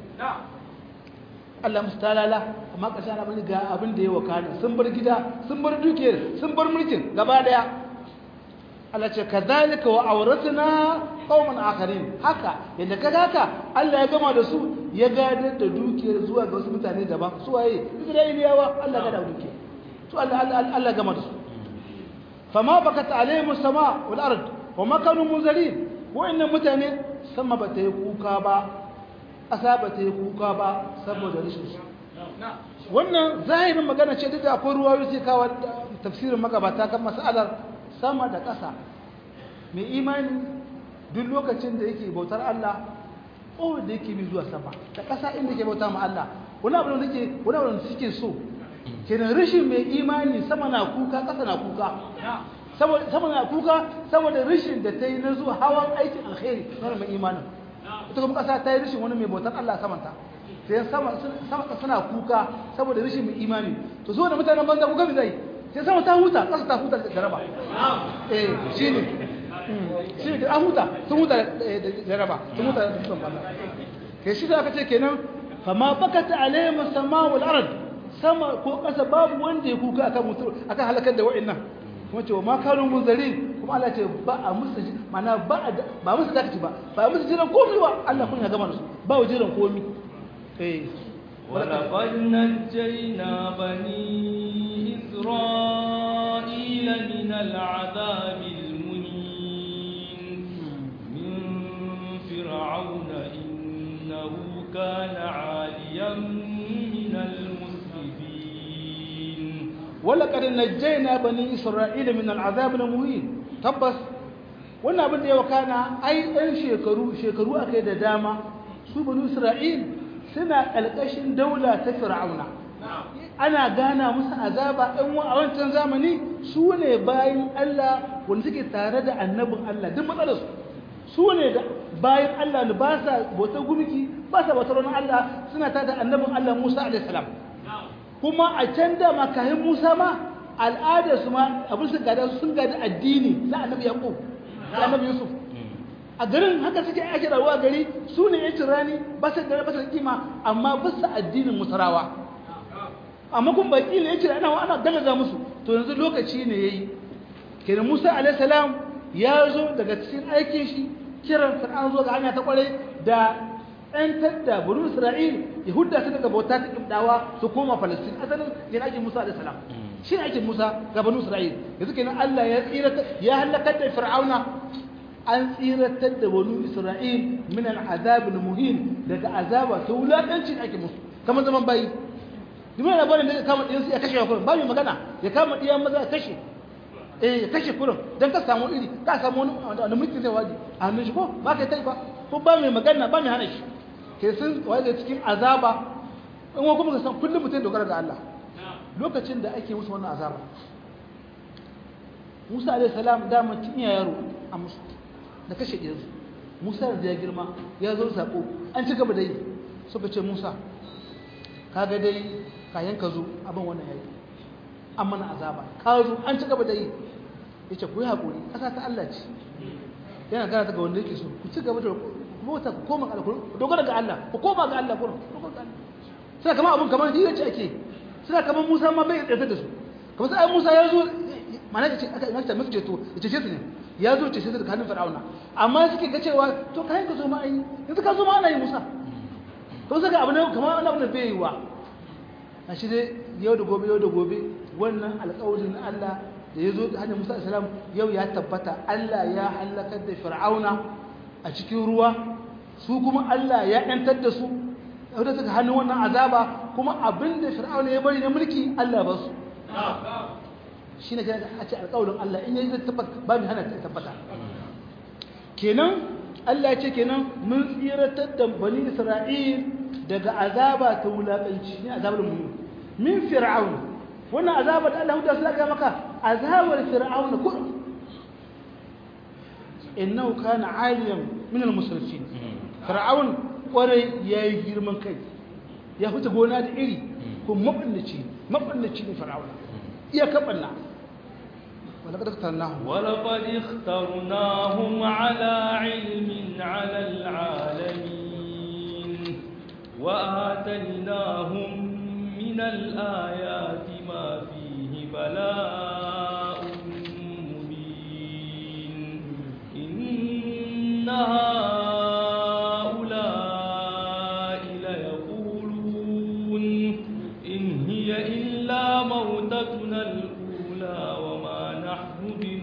Allah musu talala amma ƙasa na bani ga abin da ya wakana sun bar gida sun bar dukiyar sun bar mulkin gaba daya Allah ce kadhalika wa awratna qauman akharin haka yadda kaga haka Allah ya gama da su ya gadar da dukiyar zuwa ga wasu mutane daban su waye Isra'iliyawa Allah ya gada dukiyar to Allah gama da su fama bakat alaihim as-sama wal ard wa ma kanu munzalin wa'annan mutane sama bata yi kuka ba asa bata yi kuka ba saboda rashin su wannan zahirin magana ce da akwai ruwayoyi sai kawo tafsirin magabata kan mas'alar sama da ƙasa mai imani duk lokacin da yake bautar Allah ko da yake bi zuwa sama da ƙasa inda yake bauta ma Allah wani abu da suke so kenan rashin mai imani sama na kuka ƙasa na kuka sama na kuka saboda rashin da ta yi na zuwa hawan aikin alkhairi na mai imanin ita kuma ƙasa ta yi rashin wani mai bautar Allah samanta sai sama suna kuka saboda rashin mai imani to so da mutanen banza kuka bi zai sai sama ta huta ƙasa ta huta da jaraba shine an huta sun huta da jaraba sun huta da dutsen banza kai shi da aka ce kenan fama bakata alaihim as-samaa wal ard sama ko kasa babu wanda ya kuka akan mutu akan halakar da wa'annan kuma ce ma kanu munzarin kuma Allah ce ba a musu mana ba musu dakaci ba musu jiran komai ba Allah kun ya gama su ba jiran komai ولقد نجينا بني إسرائيل من العذاب المهين من فرعون إنه كان عاليا من المسرفين ولقد نجينا بني إسرائيل من العذاب المهين تبس wannan abin da ya wakana ai ɗan shekaru aka yi da dama su bani Isra'il suna ƙalƙashin daula ta fir'auna ana gana musu azaba ɗan a wancan zamani su ne bayan Allah wanda suke tare da annabin Allah duk matsalar su ne da bayan Allah da ba sa bautar gumki ba sa bautar wani Allah suna tare da annabin Allah Musa alaihi salam kuma a can da makahin Musa ma al'adar su ma abin su gada sun gada addini na annabi Yaqub da annabi Yusuf a garin haka suke ake rayuwa gari su ne yancin rani ba su gari ba su kima amma ba su addinin musarawa amma kun baki ne yace ana galaza musu to yanzu lokaci ne yayi kenan Musa alaihi salam ya zo daga cikin aikin shi kiran Fir'aun zo ga hanya ta kware da ɗan da bani Isra'il Yahuda su daga bauta ta kibdawa su koma Palestine asalin yana aikin Musa alaihi salam shi ne aikin Musa ga bani Isra'il yanzu kenan Allah ya tsira ya halaka da Fir'auna an tsiratar da wani Isra'il min al'azab al-muhin daga azaba ta wulakanci da ake musu kamar zaman bayi domin labarin da ya kama ɗiyansu ya kashe kurin ba mai magana ya kama ɗiyan maza ya kashe ya kashe kurin don ka samu iri ka samu wani mulki zai waje a hannun shi ko ba ka yi ta ba ko ba mai magana ba mai hana shi ke sun waje cikin azaba in wa kuma ka san kullum mutum dogara ga Allah lokacin da ake musu wannan azaba Musa alaihi salam dama tun yaro a musu da kashe ɗinsu Musa da ya girma ya zo saƙo an ci gaba da yi suka ce Musa kaga dai kayan ka zo abin wannan yayi an mana azaba ka zo an ci gaba da yi ya ce ku yi haƙuri ƙasa ta Allah ce yana gana ta ga wanda yake so ku ci gaba da mota ku koma ga Allah dogara ga Allah ku koma ga Allah suna kama abin kamar hira ce ake suna kamar Musa ma bai tsaye da su kamar sai Musa ya zo mana ce aka imanta musu ceto ya ce su ne ya zo ce sai da hannun Fir'auna amma suke ga cewa to kai ka zo ma ai yanzu ka zo ma ana yi Musa to saka abu ne kamar wani abu da bai yi wa shi dai yau da gobe wannan alƙawarin Allah da ya zo da hannun Musa alaihi salam yau ya tabbata Allah ya halakar da Fir'auna a cikin ruwa su kuma Allah ya yantar da su da suka hannun wannan azaba kuma abinda Fir'auna ya bari na mulki Allah ba su shi ne a ce alƙawarin Allah in yi zai tabbata ba mai hana ta tabbata kenan Allah ya ce kenan mun tsiratar da bani Isra'il daga azaba ta wulaƙanci ne azabar mu min fir'aun wannan azaba da Allah ya ga maka azabar fir'aun ko innahu kana 'aliyan min al-musrifin fir'aun kwarai yayi girman kai ya fita gona da iri ko mabannaci ne fir'aun iya kabanna ولقد اخترناهم على علم على العالمين وآتيناهم من الآيات ما فيه بلاء مبين إن هؤلاء ليقولون إن هي إلا موتتنا الأولى وما نحن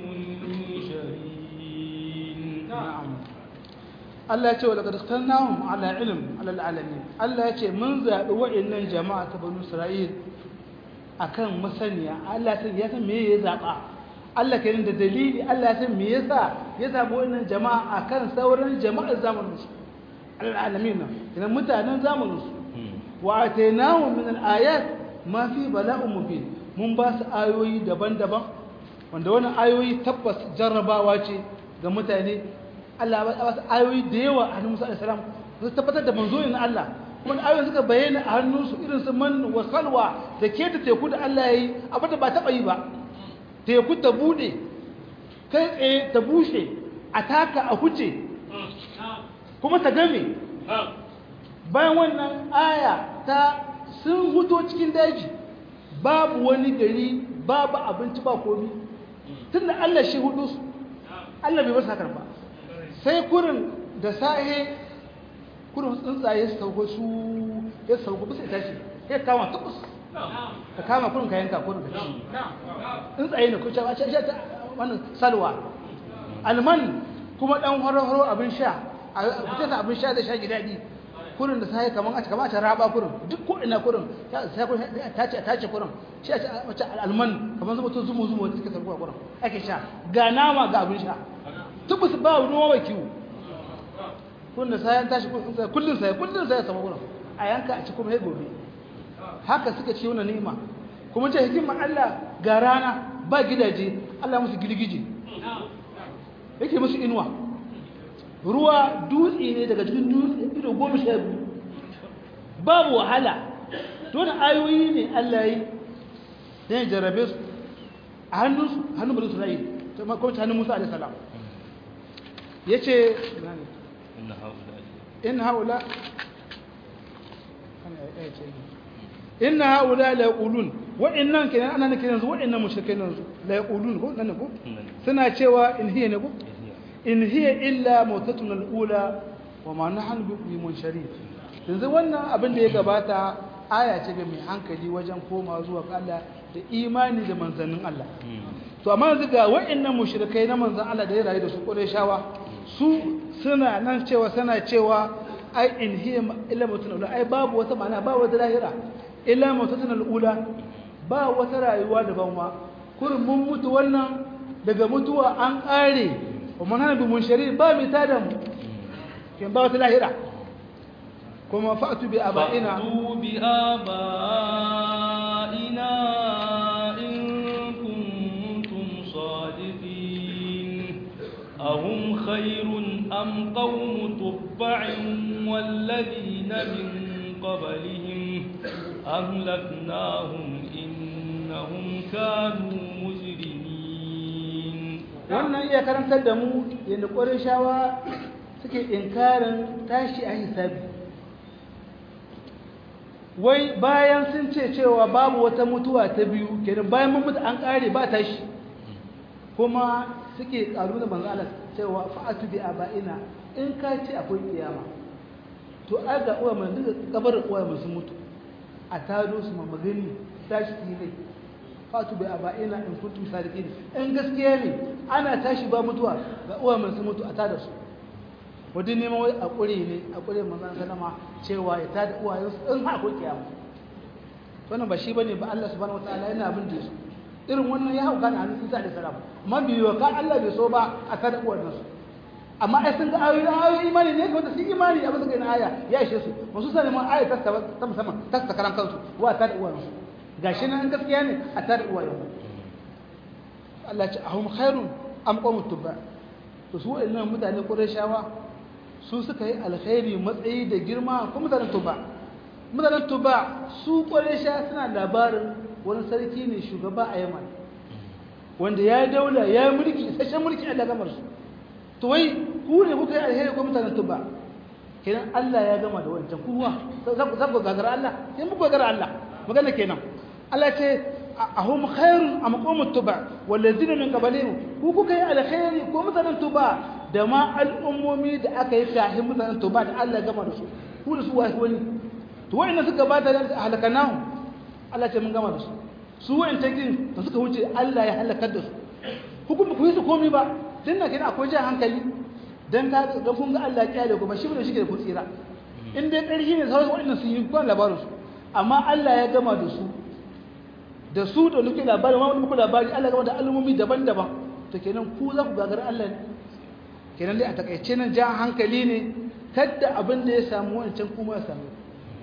بمنشرين Allah ya ce wa laqad ikhtarnahum ala ilm ala alamin Allah ya ce mun zabi wa'annan jama'a ta banu Isra'il akan masaniya Allah ya san me ya zaba Allah kenan da dalili Allah ya san me yasa ya zabi wa'annan jama'a akan sauran jama'ar zamanin su ala alamin kenan mutanen zamanin su wa atainahum min al-ayat ma fi bala'un mubin mun ba su ayoyi daban-daban wanda wannan ayoyi tabbas jarrabawa ce ga mutane Allah ba su ayoyi da yawa a hannun Musa alaihi salam su tabbatar da manzoyin Allah kuma ayoyin suka bayyana a hannunsu irin su man wa salwa da ke da teku da Allah yayi abinda ba taba yi ba teku ta bude kai tsaye ta bushe a taka a huce kuma ta game bayan wannan aya ta sun huto cikin daji babu wani gari babu abinci ba komi tunda Allah shi hudu su Allah bai masa ba sai kurin da sahe kurin tsuntsaye su sauko su ya sauko bisa tashi ya kama tukus ka kama kurin ka yanka kurin ka ci tsuntsaye ne kuce ba ce wannan salwa alman kuma dan horo abin sha a kuce ta abin sha da sha gidadi kurin da sai kaman a kamar a raba kurin duk ko ina kurin sai kurin ta ce kurin shi a wace alman kaman zuba to zumu wanda suke sarkuwa kurin ake sha ga nama ga abin sha tubus ba ruwa ba kiwo kurin da sai tashi kullun sai sama kurin a yanka a ci kuma sai gobe haka suka ci wannan ni'ima kuma ce hikimar Allah ga rana ba gidaje Allah musu girgije yake musu inuwa ruwa dutse ne daga cikin dutse ido 12 babu wahala don ayoyi ne Allah yi dan jarabe su a hannun bari Isra'il to ma kuma hannun Musa alaihi salam yace inna haula la yaqulun wa'annan kenan ana nake yanzu wa'annan mushrikai yanzu la yaqulun ko nan ko suna cewa in hiya ne ko in hiya illa mautatuna al-ula wa ma nahnu bi munsharin yanzu wannan abin da ya gabata aya ce ga mai hankali wajen koma zuwa ga Allah da imani da manzannin Allah to amma yanzu ga wa'annan mushrikai na manzan Allah da ya rayu da su Qurayshawa su suna nan cewa ai in hiya illa mautatuna al-ula ai babu wata ma'ana ba wata lahira illa mautatuna al-ula ba wata rayuwa daban wa kurin mun mutu wannan daga mutuwa an kare kuma nan bi mun shari ba mi tada mu kin ba wata lahira kuma fa'tu bi aba'ina in kuntum sadiqin ahum khairun am qawmu tubba'in walladhina min qablihim أهلكناهم إنهم كانوا مجرمين wannan iya karantar da mu yadda Qurayshawa suke inkarin tashi a hisabi wai bayan sun ce cewa babu wata mutuwa ta biyu kenan bayan mun mutu an kare ba tashi kuma suke karu da manzo Allah cewa fa'atu bi aba'ina in ka ce akwai kiyama to aga uwa mun duka kabarin uwa mun sun mutu a tado su ma magani tashi ne fatu bai aba'ina in kuntum sadiqin in gaskiya ne ana tashi ba mutuwa ga uwa mun su mutu a tada su wadin neman wai a kure ne a kure manzon sallama cewa ya tada uwayen su in ha akwai kiyama wannan ba shi bane ba Allah subhanahu wataala yana abin da su irin wannan ya hauka da Isa alaihi salam man biyo ka Allah bai so ba a tada uwayen su amma ai sun ga ayoyi imani ne wanda sun imani abin da kai na aya ya ishe su masu sanin ma aya ta musamman ta karan kansu wa ta da uwayen su gashi nan gaskiya ne a ta da uwayen su Allah ya ce ahum khairun am qawmut tubba to su waɗannan mutane Qurayshawa su suka yi alkhairi matsayi da girma ko mutanen Tuba su Qurayshawa suna labarin wani sarki ne shugaba a Yaman wanda ya daula ya mulki isasshen mulki a dagamar su to wai ku ne kuka yi alheri ko mutanen Tuba kenan Allah ya gama da wancan kuwa za ku gagara Allah sai muku gagara Allah magana kenan Allah ce ahum khairun am qawmut Tuba wallazina min qablihim ku kuka yi alheri ko mutanen Tuba da ma al'ummomi da aka yi tahin mutanen Tuba da Allah ya gama da su ku da su wani to wa'annan suka bata da halakanahu Allah ce mun gama da su su wa'annan kin da suka wuce Allah ya halakar da su hukum ku yi su komai ba dinna kina akwai jan hankali dan ka ga kun ga Allah ya kyale ku ba shi ne shi ke da ku tsira in dai ƙarfi ne sauran waɗannan sun yi kwan labarin su amma Allah ya gama da su da nuke labari ma wani muku labari Allah ya gama da al'ummomi daban-daban to kenan ku za ku gagara Allah ne kenan dai a takaice nan jan hankali ne kadda abin da ya samu wancan kuma ya samu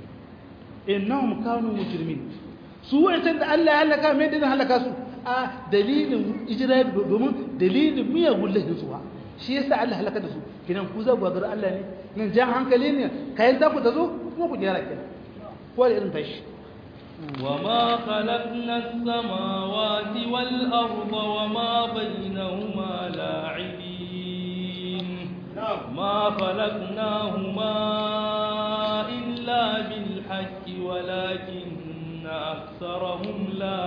innahum kanu mujrimin su wancan da Allah ya halaka me da halaka su a dalilin ijira domin dalilin miyagun lahin zuwa shi yasa Allah halaka da su kinan ku za ku ga Allah ne nan jan hankali ne kayan ta ku tazo kuma ku gyara kenan ko da irin tashi وما خلقنا السماوات والأرض وما بينهما لاعبين ما خلقناهما إلا ولكن أكثرهم لا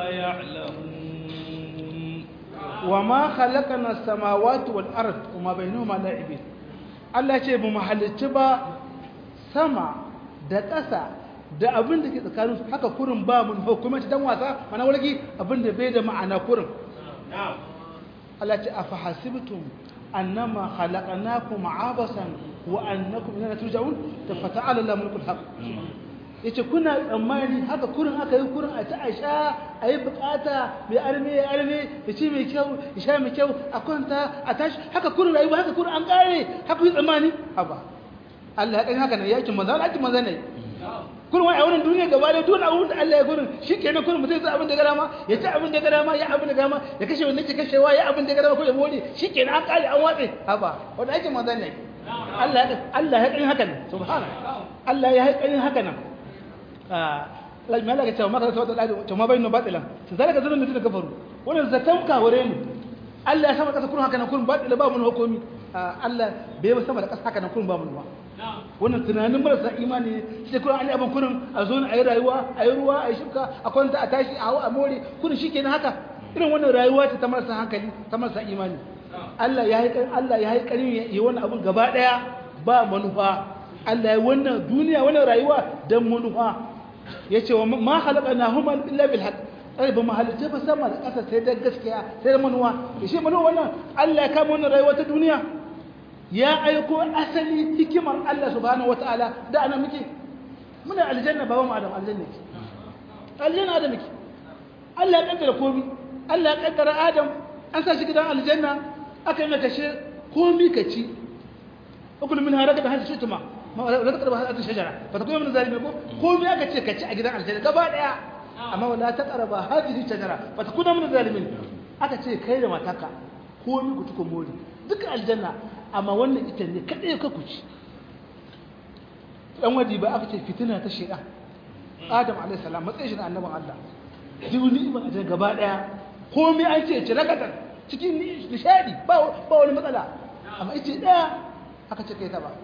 يعلمون وما خلقنا السماوات والأرض وما بينهما لاعبين Allah ce bu mahalicci ba sama da ƙasa da abin da ke tsakanin su haka kurin ba mun hukumar dan wasa mana walgi abin da bai da ma'ana kurin Allah ce afa hasibtum annama khalaqnakum abasan wa annakum ilayna turja'un tafata'ala Allahu mulkul haqq yace kuna tsammani haka kurin aka yi kurin a ta aisha ayi bukata mai arme yace mai kyau isha mai kyau a kwanta a tashi haka kurin rayuwa haka kurin an kare haka yi tsammani haba Allah ya kai haka ne yakin manzo ne kurin wai a wannan duniya gaba da duk abun da Allah ya kurin shikenan kurin mutum zai abin da gara ma ya ci abin da gara ma ya abin da gara ma ya kashe wanda yake kashewa ya abin da gara ma ko ya mole shikenan an kare an watse haba wanda yakin manzo ne Allah ya kai haka ne subhana Allah ya kai haka nan malaka cewa maka sauta da to ma bayin batilan sai zalika zulun da kafaru wannan zatan kawure ne Allah ya sama kasa kurun haka nan kurun batila ba mun hukumi Allah bai ba sama da kasa haka nan kurun ba mun ba wannan tunanin marasa imani sai kurun Ali abin kurun a zo ayi rayuwa ayi ruwa ayi shibka a kwanta a tashi a hawa a more kurun shikenan haka irin wannan rayuwa ce ta marasa hankali ta marasa imani Allah ya yi karin yi wannan abun gaba daya ba manufa Allah ya wannan duniya wannan rayuwa dan manufa yace wa ma khalaqnahuma illa bil haqq ai ba mahalice ba sama da ƙasa sai da gaskiya sai da manuwa shi manuwa wannan Allah ya kama wannan rayuwa ta duniya ya aiko asali hikimar Allah subhanahu wataala da ana muke muna aljanna ba mu adam aljanna adam muke Allah ya kaddara komai Allah ya kaddara adam an sa shi gidan aljanna aka yi maka shi komai ka ci ukul min haraka da hadisi tuma la taqrabu hadhihi shajara fatakunu min zalimin ko me aka ce ka ci a gidan aljanna gaba daya amma wala taqrabu hadhihi shajara fatakunu min zalimin aka ce kai da mataka ko me ku tuko mori duka aljanna amma wannan ita ne kadai ka ku ci dan wadi ba aka ce fitina ta shedan Adam alayhi salam matsayin shi na annabin Allah duni ba ta gaba daya ko me an ce ci rakatar cikin nishadi ba wani matsala amma ita daya aka ce kai ta ba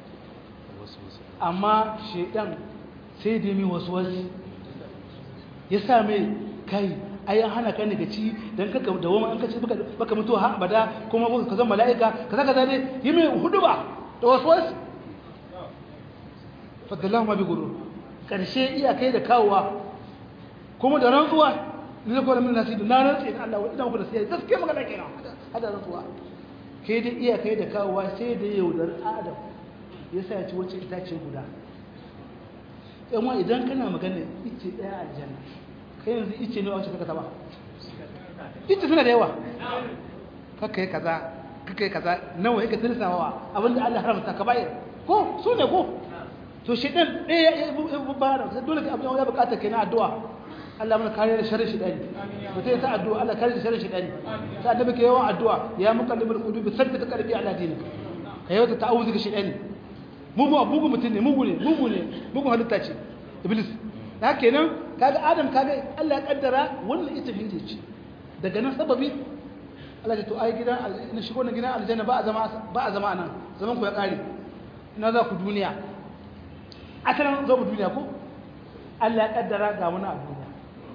amma shedan sai da mi wasu ya sa mai kai ayan hana ka ne gaci dan kaka da wama an kace baka mutu ha abada kuma ka zama malaika kaza ne yi mai huduba da wasu fadallahu ma bi gurur karshe iya kai da kawowa kuma da rantsuwa ne ko min nasidu na rantsi da Allah idan ku da sai gaskiya magana kenan hada rantsuwa kai da iya kai da kawowa sai da yaudar Adam yasa ya ci wacce itace guda yanwa idan kana magana ice daya aljanna kai yanzu ice ne wacce kaka taba ice suna da yawa kakai kaza nawa yake tilsawa abinda Allah haramta ka bayar ko su ne ko to shedan daya ya bara sai dole ka abin ya bukata kai na addu'a Allah mun kare da sharri shedani mutai ta addu'a Allah kare da sharri shedani sai annabi ke yawan addu'a ya muqallibul qulubi sabbit qalbi ala dinik kai wata ta'awuzu ga shedani mugu mutum ne mugu halitta ce iblis da kenan kaga adam kaga Allah ya kaddara wannan ita finde ce daga nan sababi Allah ya to ai gidan na shigo na gidan aljanna ba a zama nan zaman ku ya kare ina za ku duniya asalin zo ku duniya ko Allah ya kaddara ga wani a duniya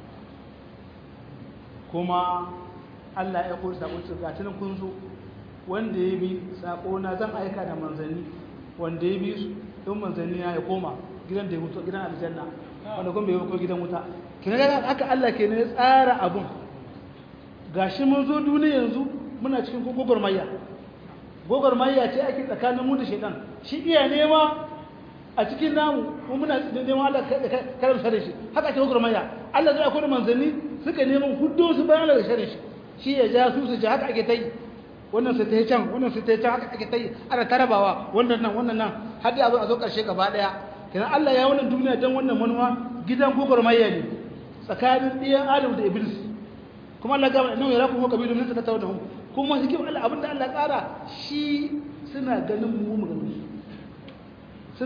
kuma Allah ya koyi sako ga tunan kun zo wanda ya bi sako na zan aika da manzanni wanda ya bi su don manzanni ya koma gidan da ya mutu gidan aljanna wanda kuma bai ko gidan wuta kina ga haka Allah ke ne tsara abun gashi mun zo duniya yanzu muna cikin gogormayya ce ake tsakanin mu da shedan shi iya nema a cikin namu mu muna neman Allah karam sare shi haka ce gogormayya Allah zai akwai manzanni suka neman huddo su bayan da sare shi ya ja su ji haka ake tai wannan sai ta yi can wannan sai ta yi can haka ake ta yi ana tarabawa wannan nan har da a zo ƙarshe gaba ɗaya kenan Allah ya wannan duniya don wannan manuwa gidan gwagwarmaya ne tsakanin ɗiyan Adam da Iblis kuma Allah gaba nan ya rafu kabilu min ta tawo da mu kuma hikim Allah abinda Allah tsara shi suna ganin mu ganin su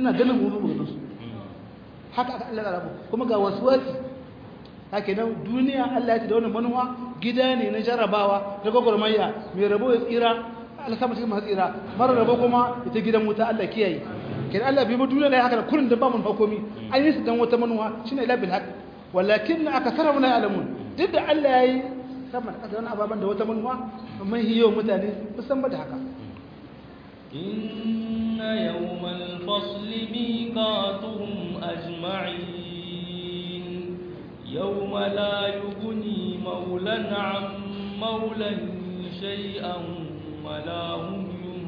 haka aka Allah rabu kuma ga waswasi haka nan duniya Allah ya ce da wannan manuwa gida ne na jarrabawa na gwagwarmaya mai rabo ya tsira Allah sama cikin masu tsira mara rabo kuma ita gidan wuta Allah kiyaye kin Allah bai mu duniya ne haka kullun da ba mun hukumi an yi su dan wata manuwa shine ila bil haqq walakin akatharum la ya'lamun duk da Allah yayi sama da wannan ababan da wata manuwa amma hiyo mutane musan ba da haka inna yawmal fasli miqatuhum ajma'in yawma la yughni mawlan 'an mawlan shay'an wa la hum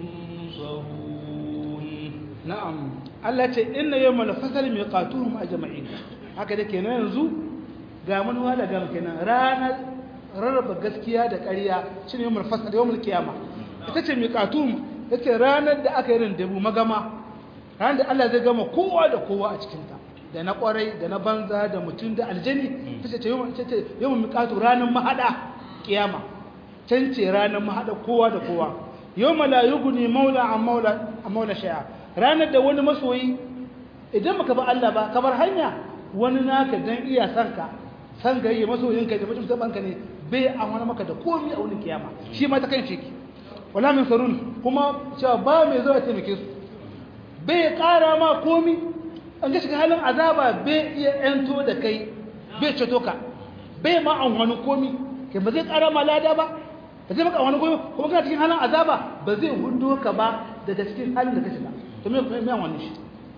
yunsarun na'am Allah ce inna yawmal fasli miqatuhum ajma'in haka da kenan yanzu ga manuwa da ga kenan ranar rarraba gaskiya da ƙarya shine yawmul fasl yawmul qiyama ita ce miqatum yace ranar da aka yi rindabu magama ranar da Allah zai gama kowa da kowa a cikin ta da na kwarai da na banza da mutum da aljani tace yawmul miqatu ranar mahada qiyama can ce ranar mahada kowa da kowa yawma la yughni maula an maula shay'a ranar da wani masoyi idan baka ba Allah ba kamar hanya wani naka dan iya sanka san gayye masoyinka da mutum sabanka ne bai amana maka da komai a wurin kiyama shi ma ta kan shi wala min sarun kuma cewa ba mai zuwa taimake su bai kara ma komai an ga shiga halin azaba bai iya yanto da kai bai ceto ka bai ma an wani komai kai ba zai kara ma lada ba ba zai maka wani komai kuma kana cikin halin azaba ba zai hundo ka ba daga cikin halin da ka shiga to me an wani shi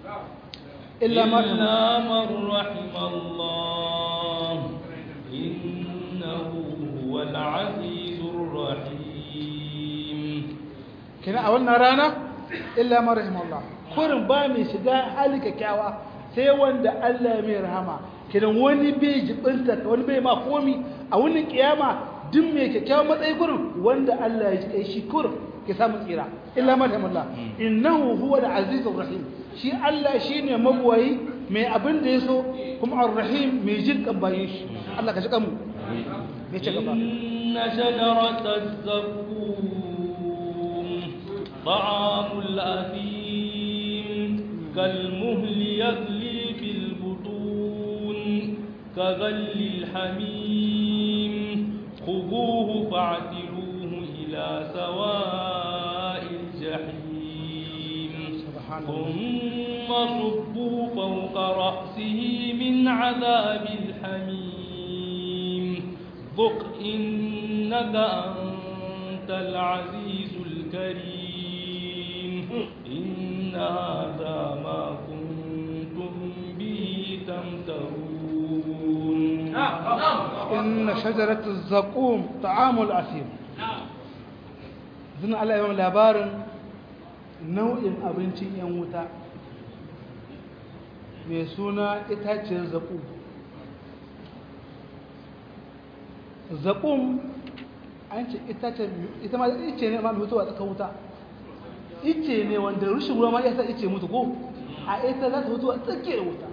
إلا من رحم الله إنه هو العزيز الرحيم كنا أولنا رانا إلا من رحم الله كورن بامي شجاع حالك كاوا سيوان دا الله ميرهما كنا وني بيج بنتك وني بي ما قومي أولنا كياما دمي كاوا متأي كورن وان دا الله يشي كورن كسام كيرا إلا من رحم الله إنه هو العزيز الرحيم shi Allah shi ne mabuwayi mai abin da ya so kuma ar-rahim mai jin bayin shi Allah ka shiga mu me ce gaba inna shajarataz zaqqum ta'amul athim kal muhli yaghli fil butun kadhallil hamim khuduhu fa'tiluhu ila sawa'il jahim ثم صبوا فوق رأسه من عذاب الحميم ذق إنك أنت العزيز الكريم إن هذا ما كنتم به تمترون إن شجرة الزقوم طعام الأثيم ذن على يوم لابارن nau'in abincin yan wuta mai suna itaciyar zaƙum zaƙum an ce itaciyar ita ma ice ne ma mutuwa tsaka wuta ice ne wanda rushin ruwa ma ya sa ice mutu ko a ita za ta mutuwa tsakiyar wuta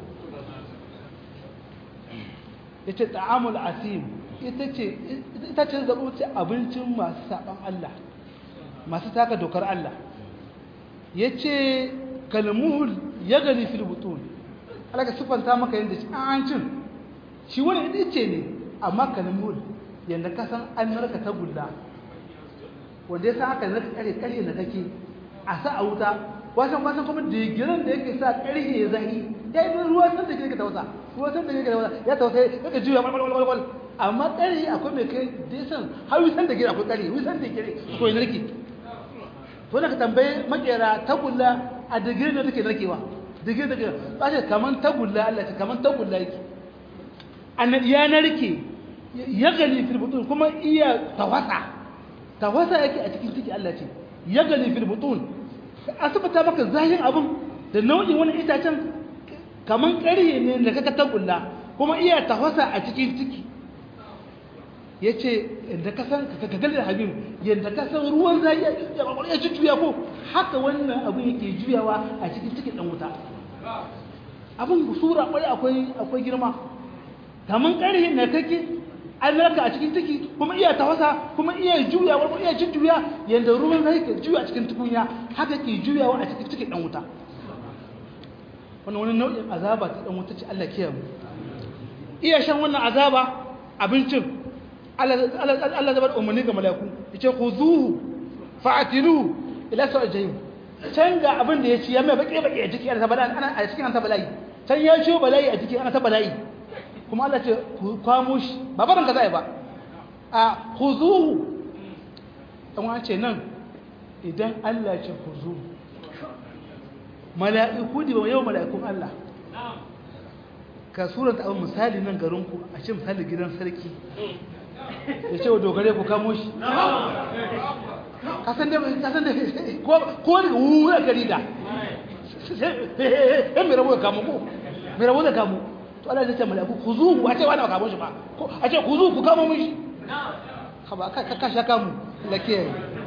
ya ce ta'amul asim itaciyar zaƙum ce abincin masu saɓan Allah masu taka dokar Allah ya ce kalmuhul ya gani fil butun alaka siffanta maka yadda shi an cin shi wani ice ne amma kalmuhul yadda ka san an narka tagulla wanda ya san aka narka kare da kake a sa a wuta wasan kuma da giran da yake sa karhe ya zahi ya yi ruwa san da ke tausa ruwa san da ke tausa ya tausa ya juya walwalwal amma kare akwai mai kai da ya san har wisan da gida akwai kare wisan da gida ko ya narke to da ka tambaye makera tagulla a digirin da take narkewa digirin da take ba ce kaman tagulla Allah ce kaman tagulla yake annabi ya narke ya gani fil butun kuma iya tawasa yake a cikin ciki Allah ce ya gani fil butun asibata maka zahin abun da nau'in wani itacen kaman ƙarye ne da kaka tagulla kuma iya tawasa a cikin ciki yace inda ka san ka kalli habib yanda ka san ruwan zai ya juya ko haka wannan abun yake juyawa a cikin cikin dan wuta abun sura akwai girma kaman ƙarhin da kake an raka a cikin ciki kuma iya tawasa kuma iya juyawa kuma iya jujjuya yanda ruwan zai ke juya a cikin tukunya haka ke juyawa a cikin cikin dan wuta wannan wani nau'in azaba ta dan wuta ce Allah kiyaye mu iya shan wannan azaba abincin Allah zabar umarni ga malaku yace khuzuhu fa'tiluhu ila sa'il jahim can ga abin da ya ci ya mai baƙe a ciki ana ta bala'i ana a cikin ana ta bala'i can ya ciwo bala'i a ciki ana ta bala'i kuma Allah ce ku kwamo shi ba barin ka zai ba a khuzuhu dan wani ce nan idan Allah ce khuzuhu mala'iku ne ba yau mala'ikun Allah ka surata abin misali nan garinku a ce misali gidan sarki ya ce wa dogare ku kamo shi kasan da ko daga wuri a gari da yan mai rabu da kamo ko mai rabu da kamo to Allah zai ce mala'iku ku zuhu a ce wani kamo shi ba a ce ku zuhu ku kamo mun shi ba ka sha kamu lake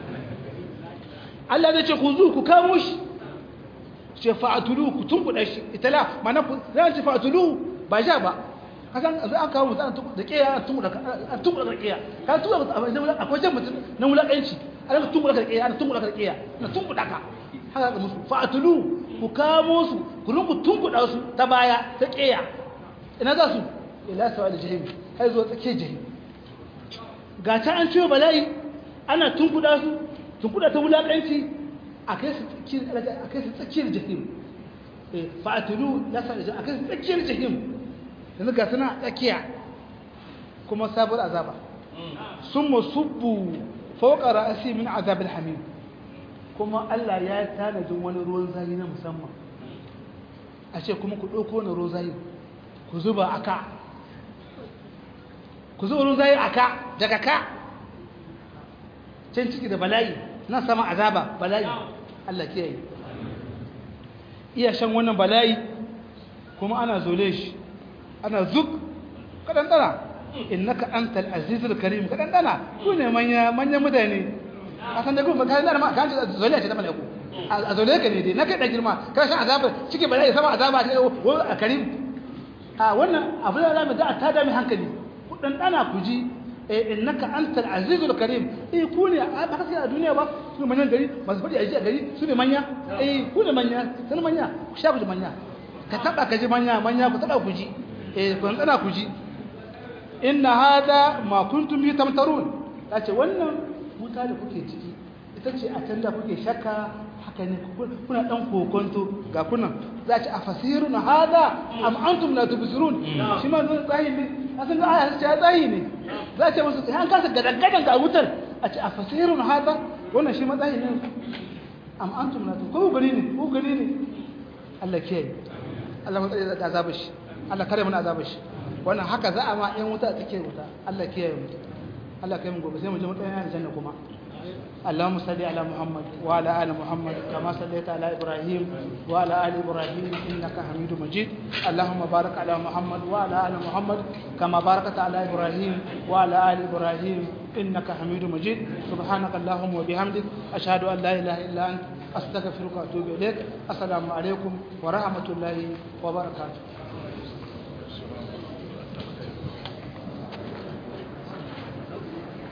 Allah zai ce ku zuhu ku kamo shi ce fa'atulu ku tunkuɗa shi itala mana ku zai ce fa'atulu ba ja ba kasan zai an kawo mutum da ƙeya an tunkuɗa da ƙeya ka tunkuɗa akwai jan mutum na wulaƙanci a daga tunkuɗa da ƙeya ana tunkuɗa da ƙeya na tunkuɗa ka haka ga musu fa'atulu ku kamo su ku rinku tunkuɗa su ta baya ta ƙeya ina za su ila sawa da jahim har zuwa tsakiyar jahim ga ta an ciwo bala'i ana tunkuɗa su tunkuɗa ta wulaƙanci a kai su tsakiyar jahim fa'atulu ya sa a kai su tsakiyar jahim yanzu ga suna tsakiya kuma sabuwar azaba sun musubbu fauka ra'asi min azabil hamim kuma Allah ya tanadin wani ruwan zafi na musamman a ce kuma ku ɗauko wani ruwan zafi ku zuba aka ku zuba ruwan zafi aka daga ka can ciki da bala'i na sama azaba bala'i Allah kiyaye iya shan wannan bala'i kuma ana zole shi ana zuk kadan dana innaka antal azizul karim kadan dana ku ne manyan mutane a san da ku ba kana ma kan zole ce ta malaiku a zole ka ne dai naka da girma ka shan azaba cike bala'i sama azaba a karim a wannan abu da zamu da ta dami hankali ku dan dana ku ji innaka antal azizul karim ku ne ba ka sai a duniya ba su manyan gari masu fadi a gari su ne manya ku ne manya sun manya ku sha ku ji manya ka taba ka ji manya ku taba ku ji kun tsana ku ji inna hada ma kuntum bi tamtarun tace wannan wuta da kuke ciki ita ce a tanda kuke shakka haka ne kuna dan kokonto ga kunan za ci afasirun hada am antum la tubsirun shi ma zan tsayi ne asan ga aya ce tsayi ne za ce musu an kasa gadan ga wutar a ci afasirun hada wannan shi ma tsayi ne am antum la ko gari ne Allah kiyaye Allah mu tsaye da azabar shi Allah kare mana azabar shi wannan haka za a ma yan wuta take wuta Allah kiyaye mu Allah kai mu gobe sai mu je mu tsaya aljanna kuma اللهم صل على محمد وعلى ال محمد كما صليت على ابراهيم وعلى ال ابراهيم انك حميد مجيد اللهم بارك على محمد وعلى ال محمد كما باركت على ابراهيم وعلى ال ابراهيم انك حميد مجيد سبحانك اللهم وبحمدك اشهد ان لا اله الا انت استغفرك واتوب اليك السلام عليكم ورحمه الله وبركاته